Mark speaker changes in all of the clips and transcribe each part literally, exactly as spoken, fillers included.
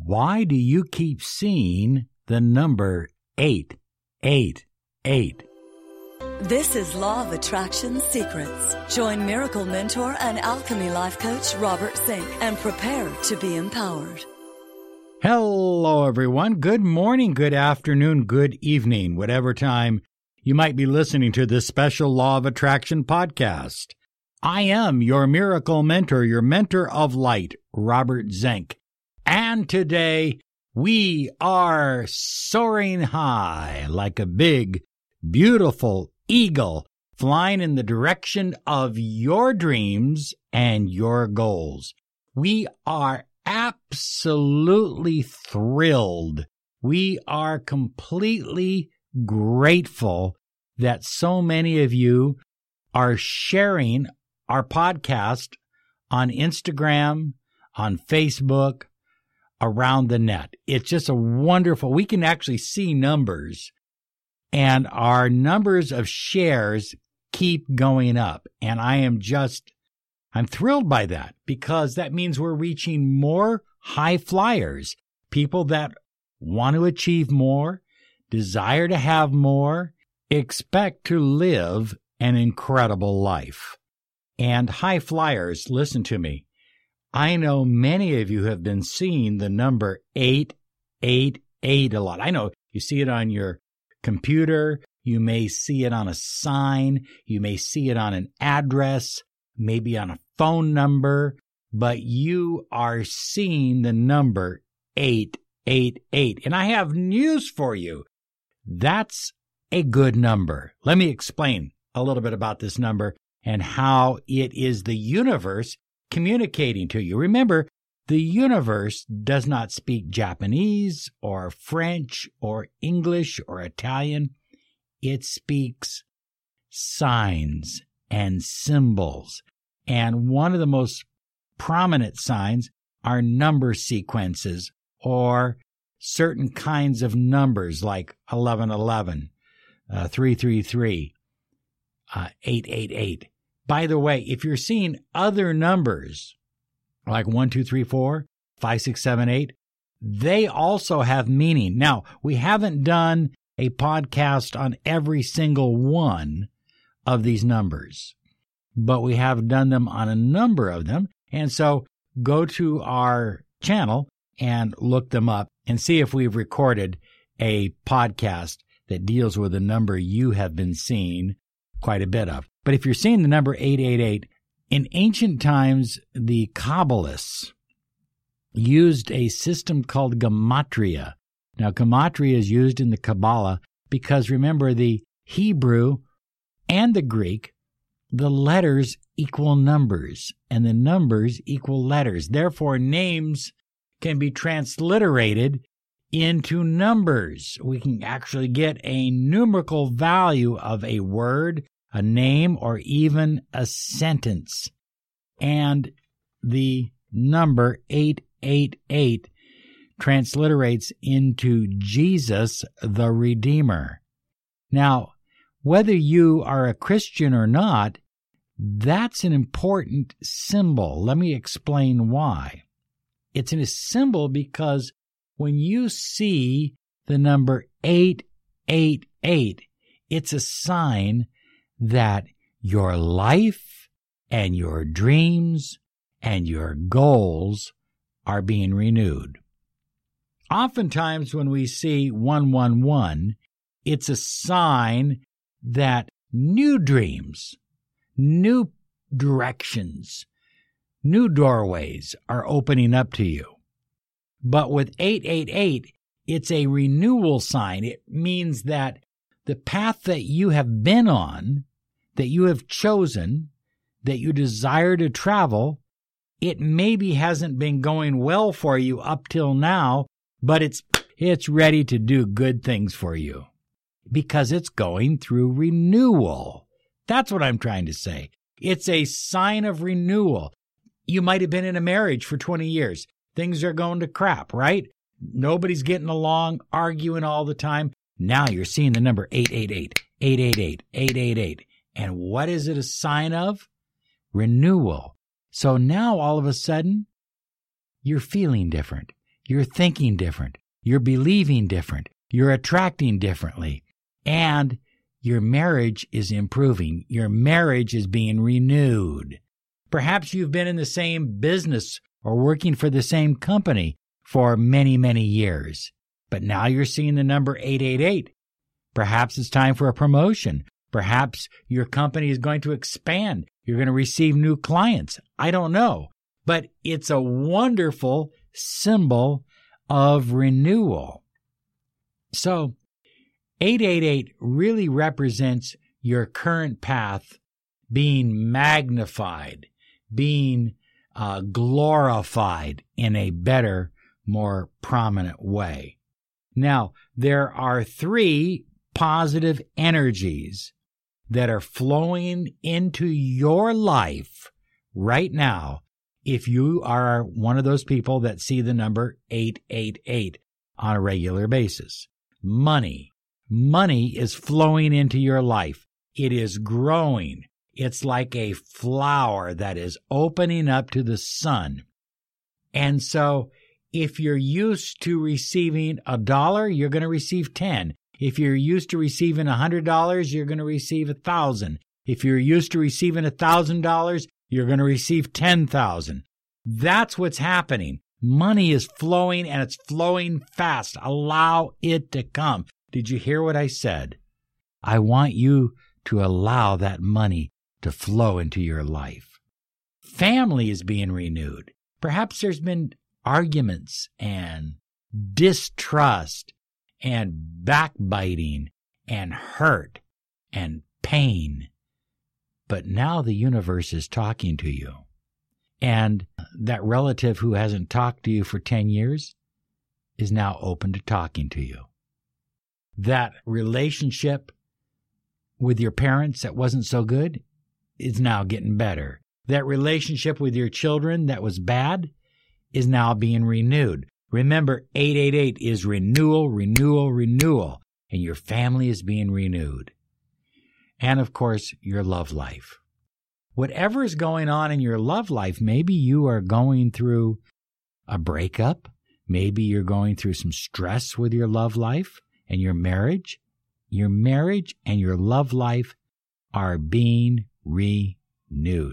Speaker 1: Why do you keep seeing the number eight eight eight?
Speaker 2: This is Law of Attraction Secrets. Join Miracle Mentor and Alchemy Life Coach Robert Zink and prepare to be empowered.
Speaker 1: Hello, everyone. Good morning, good afternoon, good evening, whatever time you might be listening to this special Law of Attraction podcast. I am your Miracle Mentor, your Mentor of Light, Robert Zink. And today we are soaring high like a big, beautiful eagle flying in the direction of your dreams and your goals. We are absolutely thrilled. We are completely grateful that so many of you are sharing our podcast on Instagram, on Facebook, around the net. It's just a wonderful, we can actually see numbers, and our numbers of shares keep going up. And I am just, I'm thrilled by that, because that means we're reaching more high flyers, people that want to achieve more, desire to have more, expect to live an incredible life. And high flyers, listen to me. I know many of you have been seeing the number eight eight eight a lot. I know you see it on your computer. You may see it on a sign. You may see it on an address, maybe on a phone number, but you are seeing the number eight eight eight. And I have news for you. That's a good number. Let me explain a little bit about this number and how it is the universe communicating to you. Remember, the universe does not speak Japanese or French or English or Italian. It speaks signs and symbols. And one of the most prominent signs are number sequences or certain kinds of numbers like eleven eleven, uh, three three three, uh, eight eight eight. By the way, if you're seeing other numbers like one, two, three, four, five, six, seven, eight, they also have meaning. Now, we haven't done a podcast on every single one of these numbers, but we have done them on a number of them. And so go to our channel and look them up and see if we've recorded a podcast that deals with a number you have been seeing quite a bit of. But if you're seeing the number eight eight eight, in ancient times, the Kabbalists used a system called Gematria. Now, Gematria is used in the Kabbalah because, remember, the Hebrew and the Greek, the letters equal numbers, and the numbers equal letters. Therefore, names can be transliterated into numbers. We can actually get a numerical value of a word, a name, or even a sentence. And the number eight eight eight transliterates into Jesus the Redeemer. Now, whether you are a Christian or not, that's an important symbol. Let me explain why. It's a symbol because when you see the number eight eight eight, it's a sign that your life and your dreams and your goals are being renewed. Oftentimes when we see one one one, it's a sign that new dreams, new directions, new doorways are opening up to you. But with eight eight eight, it's a renewal sign. It means that the path that you have been on, that you have chosen, that you desire to travel, it maybe hasn't been going well for you up till now, but it's it's ready to do good things for you because it's going through renewal. That's what I'm trying to say. It's a sign of renewal. You might have been in a marriage for twenty years. Things are going to crap, right? Nobody's getting along, arguing all the time. Now you're seeing the number eight eight eight, eight eight eight, eight eight eight. And what is it a sign of? Renewal. So now all of a sudden, you're feeling different. You're thinking different. You're believing different. You're attracting differently. And your marriage is improving. Your marriage is being renewed. Perhaps you've been in the same business or working for the same company for many, many years. But now you're seeing the number eight eight eight. Perhaps it's time for a promotion. Perhaps your company is going to expand. You're going to receive new clients. I don't know. But it's a wonderful symbol of renewal. So, eight eight eight really represents your current path being magnified, being uh, glorified in a better, more prominent way. Now, there are three positive energies that are flowing into your life right now if you are one of those people that see the number eight eight eight on a regular basis. Money. Money is flowing into your life. It is growing. It's like a flower that is opening up to the sun. And so if you're used to receiving a dollar, you're going to receive ten. If you're used to receiving a hundred dollars, you're going to receive a thousand. If you're used to receiving a thousand dollars, you're going to receive ten thousand. That's what's happening. Money is flowing, and it's flowing fast. Allow it to come. Did you hear what I said? I want you to allow that money to flow into your life. Family is being renewed. Perhaps there's been arguments and distrust and backbiting and hurt and pain. But now the universe is talking to you. And that relative who hasn't talked to you for ten years is now open to talking to you. That relationship with your parents that wasn't so good is now getting better. That relationship with your children that was bad is now being renewed. Remember, eight eight eight is renewal, renewal, renewal, and your family is being renewed. And, of course, your love life. Whatever is going on in your love life, maybe you are going through a breakup. Maybe you're going through some stress with your love life and your marriage. Your marriage and your love life are being renewed.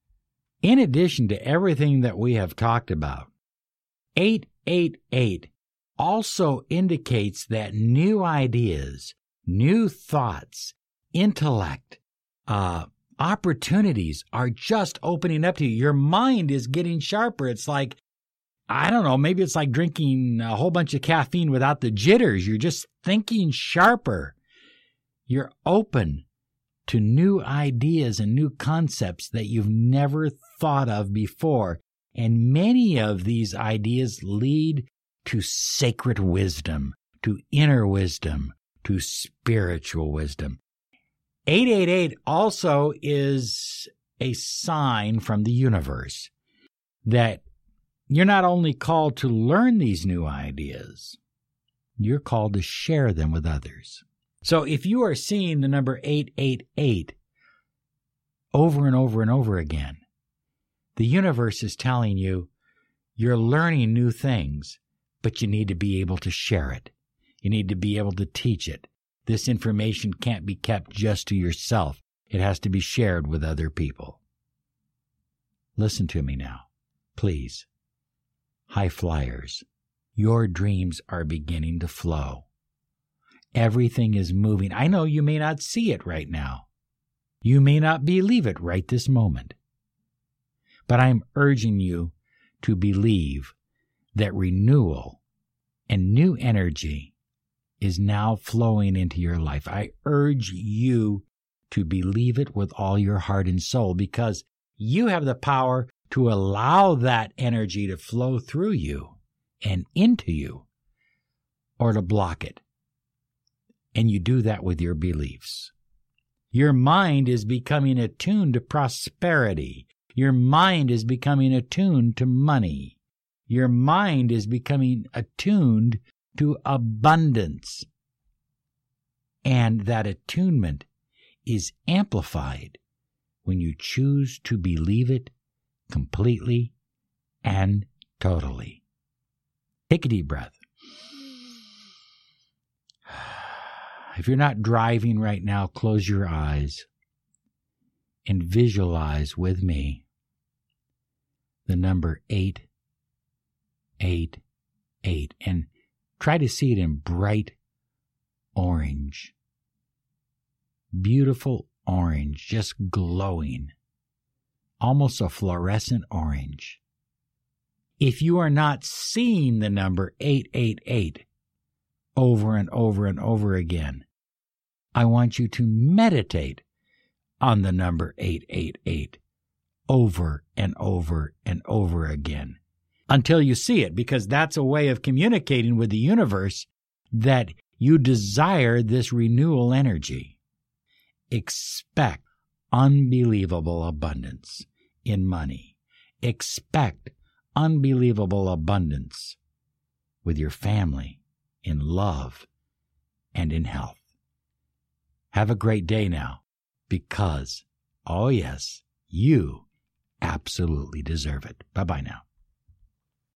Speaker 1: In addition to everything that we have talked about, eight eight eight also indicates that new ideas, new thoughts, intellect, uh, opportunities are just opening up to you. Your mind is getting sharper. It's like, I don't know, maybe it's like drinking a whole bunch of caffeine without the jitters. You're just thinking sharper. You're open to new ideas and new concepts that you've never thought of before. And many of these ideas lead to sacred wisdom, to inner wisdom, to spiritual wisdom. eight eight eight also is a sign from the universe that you're not only called to learn these new ideas, you're called to share them with others. So if you are seeing the number eight eight eight over and over and over again, the universe is telling you you're learning new things, but you need to be able to share it. You need to be able to teach it. This information can't be kept just to yourself. It has to be shared with other people. Listen to me now, please. High flyers, your dreams are beginning to flow. Everything is moving. I know you may not see it right now. You may not believe it right this moment. But I'm urging you to believe that renewal and new energy is now flowing into your life. I urge you to believe it with all your heart and soul, because you have the power to allow that energy to flow through you and into you, or to block it. And you do that with your beliefs. Your mind is becoming attuned to prosperity. Your mind is becoming attuned to money. Your mind is becoming attuned to abundance. And that attunement is amplified when you choose to believe it completely and totally. Take a deep breath. If you're not driving right now, close your eyes and visualize with me the number eight eight eight, and try to see it in bright orange. Beautiful orange, just glowing, almost a fluorescent orange. If you are not seeing the number eight eight eight over and over and over again, I want you to meditate on the number eight eight eight over and over and over again until you see it, because that's a way of communicating with the universe that you desire this renewal energy. Expect unbelievable abundance in money. Expect unbelievable abundance with your family, in love, and in health. Have a great day now, because, oh yes, you absolutely deserve it. Bye-bye now.